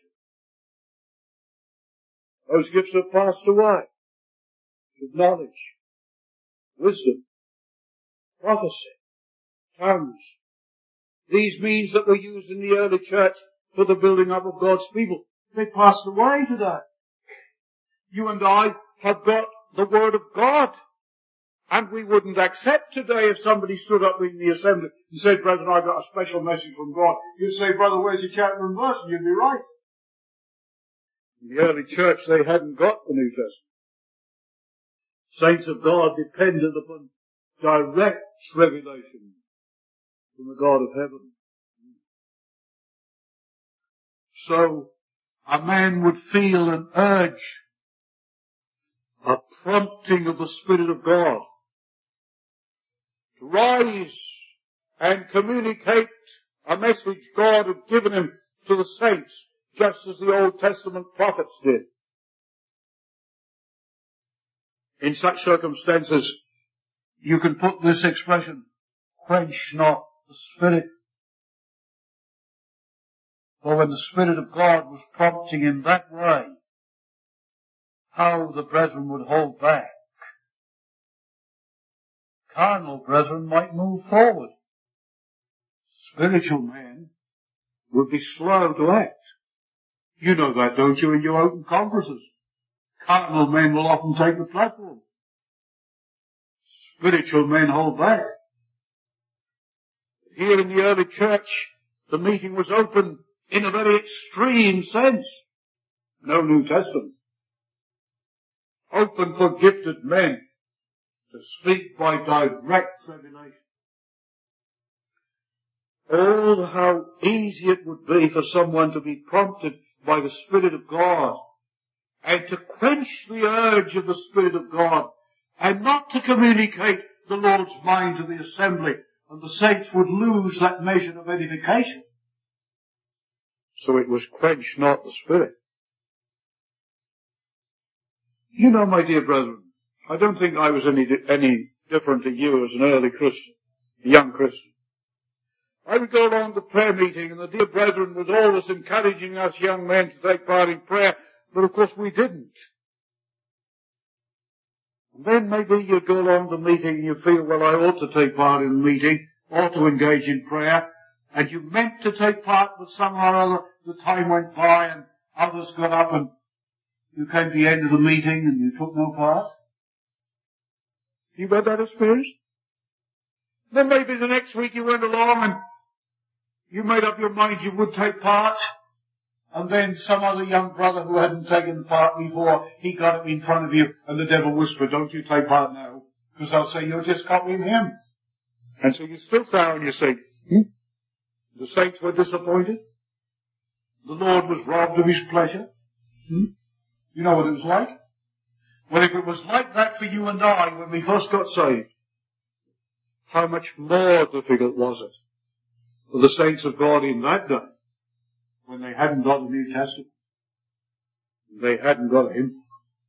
Those gifts have passed away. With knowledge, wisdom, prophecy, tongues. These means that were used in the early church for the building up of God's people. They passed away today. You and I have got the Word of God. And we wouldn't accept today if somebody stood up in the assembly and said, brethren, I've got a special message from God. You'd say, brother, where's your chapter and verse? And you'd be right. In the early church, they hadn't got the New Testament. Saints of God depended upon direct revelation from the God of heaven. So, a man would feel an urge, a prompting of the Spirit of God to rise and communicate a message God had given him to the saints, just as the Old Testament prophets did. In such circumstances, you can put this expression, quench not the Spirit. For when the Spirit of God was prompting in that way, how the brethren would hold back. Carnal brethren might move forward. Spiritual men would be slow to act. You know that, don't you, in your open conferences? Carnal men will often take the platform. Spiritual men hold back. Here in the early church, the meeting was open in a very extreme sense. No New Testament. Open for gifted men to speak by direct revelation. Oh, how easy it would be for someone to be prompted by the Spirit of God and to quench the urge of the Spirit of God and not to communicate the Lord's mind to the assembly, and the saints would lose that measure of edification. So it was quench not the Spirit. You know, my dear brethren, I don't think I was any different to you as an early Christian, a young Christian. I would go along to prayer meeting, and the dear brethren was always encouraging us young men to take part in prayer, but of course we didn't. And then maybe you go along to the meeting and you feel, well, I ought to take part in the meeting, ought to engage in prayer, and you meant to take part, but somehow or other the time went by and others got up and you came to the end of the meeting and you took no part. You had that experience? Then maybe the next week you went along and you made up your mind you would take part, and then some other young brother who hadn't taken part before, he got up in front of you and the devil whispered, don't you take part now, because I'll say you're just copying him. And so you still sat on your seat. The saints were disappointed. The Lord was robbed of his pleasure. You know what it was like? Well, if it was like that for you and I when we first got saved, how much more difficult was it for the saints of God in that day when they hadn't got the New Testament? They hadn't got a hymn.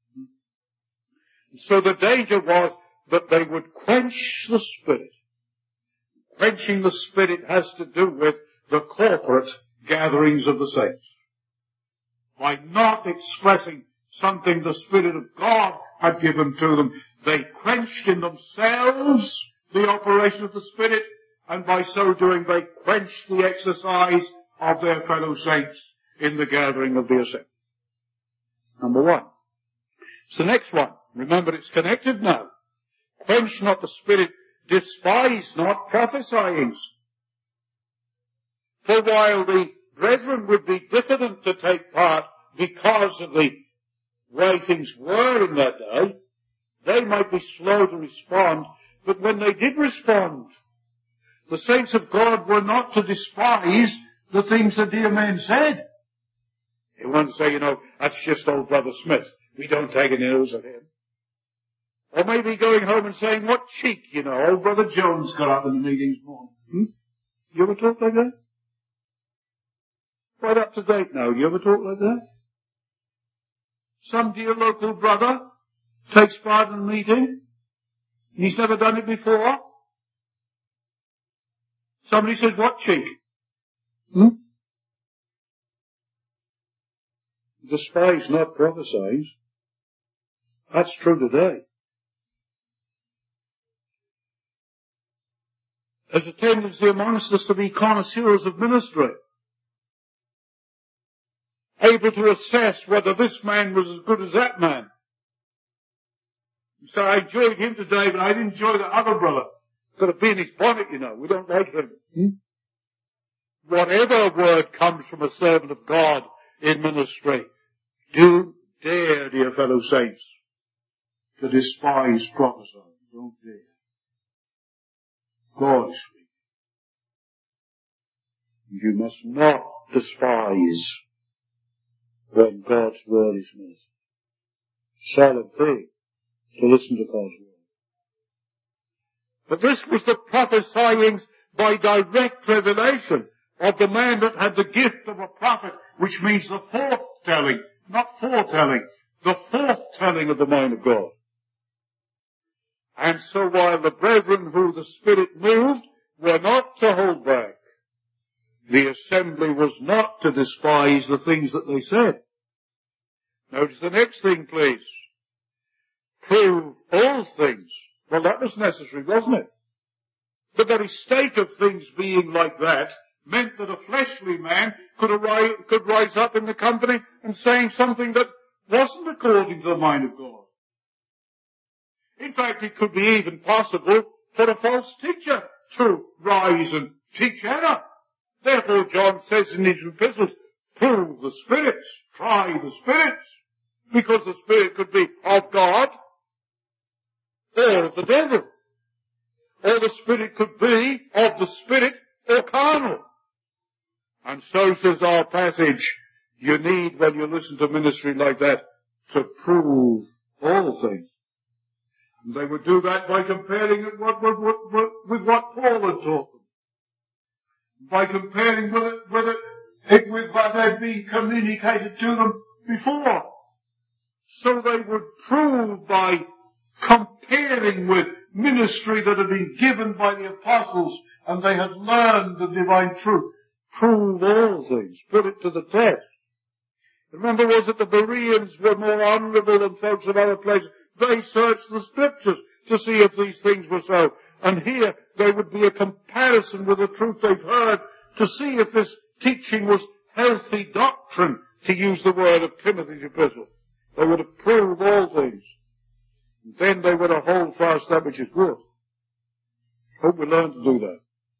So the danger was that they would quench the Spirit. Quenching the Spirit has to do with the corporate gatherings of the saints. By not expressing something the Spirit of God had given to them, they quenched in themselves the operation of the Spirit, and by so doing they quenched the exercise of their fellow saints in the gathering of the assembly. Number one. It's the next one. Remember, it's connected now. Quench not the Spirit, despise not prophesyings. For while the brethren would be diffident to take part because of the way things were in that day, they might be slow to respond, but when they did respond, the saints of God were not to despise the things the dear men said. They want to say, you know, that's just old Brother Smith. We don't take any notice of him. Or maybe going home and saying, what cheek, you know, old Brother Jones got up in the meetings morning. You ever talk like that? Quite up to date now. You ever talk like that? Some dear local brother takes part in a meeting. He's never done it before. Somebody says, what cheek? Despise not prophesying. That's true today. There's a tendency amongst us to be connoisseurs of ministry, able to assess whether this man was as good as that man. So I enjoyed him today, but I didn't enjoy the other brother. Got to be in his bonnet, you know. We don't like him. Whatever word comes from a servant of God in ministry, do dare, dear fellow saints, to despise prophesying. Don't dare. God is speaking. You must not despise when God's word is ministered. Solemn thing to listen to God's word. But this was the prophesyings by direct revelation of the man that had the gift of a prophet, which means the forthtelling, not foretelling, the forthtelling of the mind of God. And so while the brethren who the Spirit moved were not to hold back, the assembly was not to despise the things that they said. Notice the next thing, please. Prove all things. Well, that was necessary, wasn't it? The very state of things being like that meant that a fleshly man could rise up in the company and saying something that wasn't according to the mind of God. In fact, it could be even possible for a false teacher to rise and teach error. Therefore, John says in his epistles, prove the spirits, try the spirits, because the spirit could be of God or of the devil. Or the spirit could be of the spirit or carnal. And so says our passage, you need, when you listen to ministry like that, to prove all things. And they would do that by comparing it with what Paul had taught them. By comparing with what had been communicated to them before. So they would prove by comparing with ministry that had been given by the apostles, and they had learned the divine truth. Prove all things. Put it to the test. Remember, was it the Bereans were more honourable than folks of other places? They searched the Scriptures to see if these things were so. And here there would be a comparison with the truth they've heard to see if this teaching was healthy doctrine, to use the word of Timothy's epistle. They were to prove all things. And then they were to hold fast that which is good. Hope we learn to do that.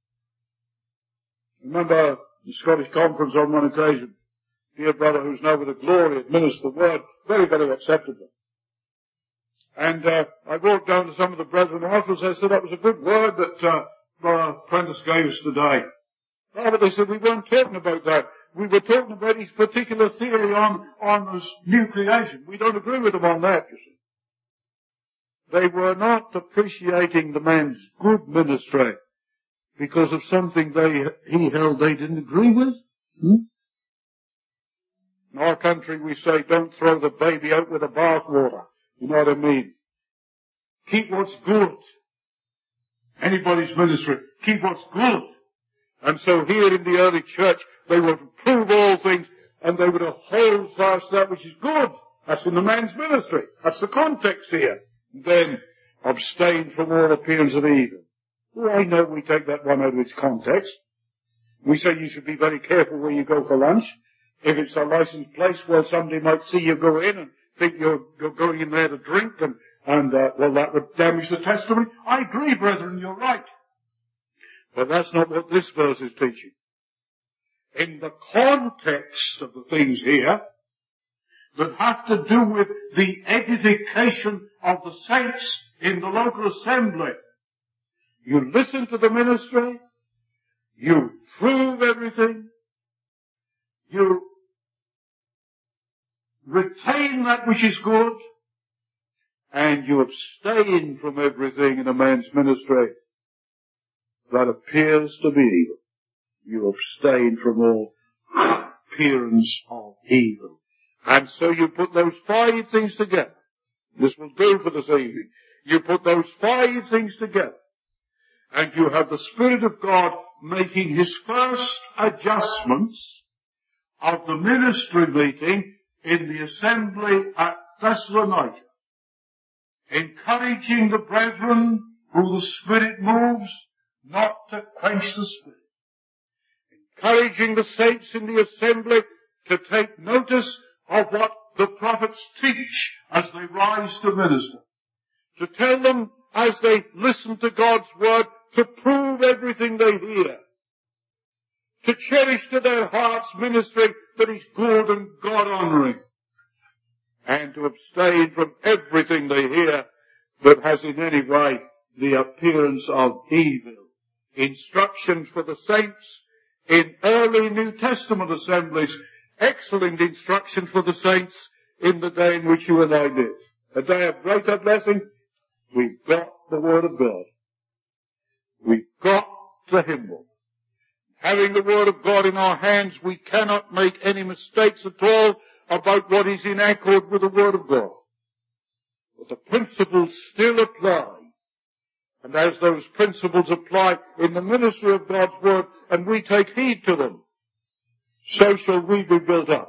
Remember the Scottish Conference on one occasion. Dear brother who's now with the glory administered the word very, very acceptably. And I walked down to some of the brethren afterwards. I said, that was a good word that Brother Prentice gave us today. Oh, but they said, we weren't talking about that. We were talking about his particular theory on this new creation. We don't agree with him on that, you see. They were not appreciating the man's good ministry because of something he held they didn't agree with. In our country we say, don't throw the baby out with the bathwater. You know what I mean? Keep what's good. Anybody's ministry, keep what's good. And so here in the early church, they were to prove all things, and they were to hold fast that which is good. That's in the man's ministry. That's the context here. Then abstain from all appearance of evil. Well, I know we take that one out of its context. We say you should be very careful where you go for lunch. If it's a licensed place, well, somebody might see you go in and think you're going in there to drink, and well, that would damage the testimony. I agree, brethren, you're right. But that's not what this verse is teaching. In the context of the things here that have to do with the edification of the saints in the local assembly, you listen to the ministry, you prove everything, you retain that which is good, and you abstain from everything in a man's ministry that appears to be evil. You abstain from all appearance of evil. And so you put those 5 things together. This will do for this evening. You put those 5 things together, and you have the Spirit of God making his first adjustments of the ministry meeting in the assembly at Thessalonica, encouraging the brethren who the Spirit moves not to quench the Spirit, encouraging the saints in the assembly to take notice of what the prophets teach as they rise to minister, to tell them as they listen to God's word to prove everything they hear, to cherish to their hearts ministry that is good and God-honoring, and to abstain from everything they hear that has in any way the appearance of evil. Instructions for the saints in early New Testament assemblies, excellent instruction for the saints in the day in which you and I live. A day of greater blessing. We've got the Word of God. We've got the hymnal. Having the Word of God in our hands, we cannot make any mistakes at all about what is in accord with the Word of God. But the principles still apply. And as those principles apply in the ministry of God's Word, and we take heed to them, so shall we be built up.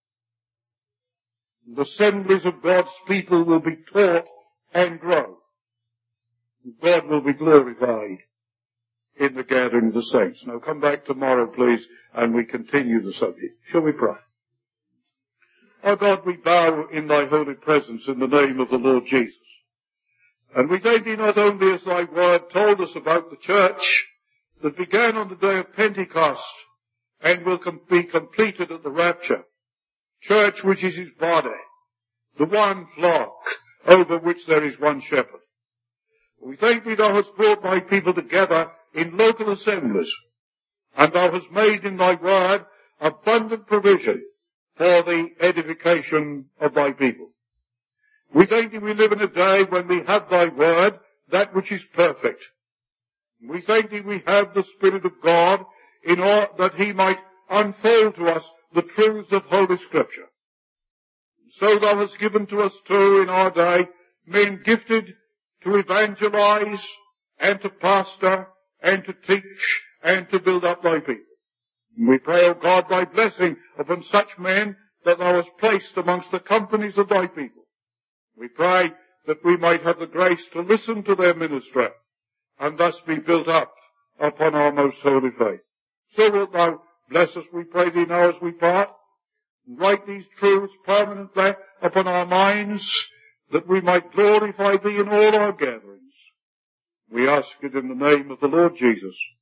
The assemblies of God's people will be taught and grow. God will be glorified in the gathering of the saints. Now come back tomorrow, please, and we continue the subject. Shall we pray? Oh God, we bow in thy holy presence in the name of the Lord Jesus. And we thank thee not only as thy word told us about the church that began on the day of Pentecost and will be completed at the rapture. Church which is his body, the one flock over which there is one shepherd. We thank thee thou hast brought thy people together in local assemblies, and thou hast made in thy word abundant provision for the edification of thy people. We thank thee we live in a day when we have thy word, that which is perfect. We thank thee we have the Spirit of God in order that he might unfold to us the truths of Holy Scripture. So thou hast given to us too in our day men gifted to evangelize, and to pastor, and to teach, and to build up thy people. And we pray, O God, thy blessing upon such men that thou hast placed amongst the companies of thy people. We pray that we might have the grace to listen to their ministry, and thus be built up upon our most holy faith. So wilt thou bless us, we pray thee now as we part, and write these truths permanently upon our minds, that we might glorify thee in all our gatherings. We ask it in the name of the Lord Jesus.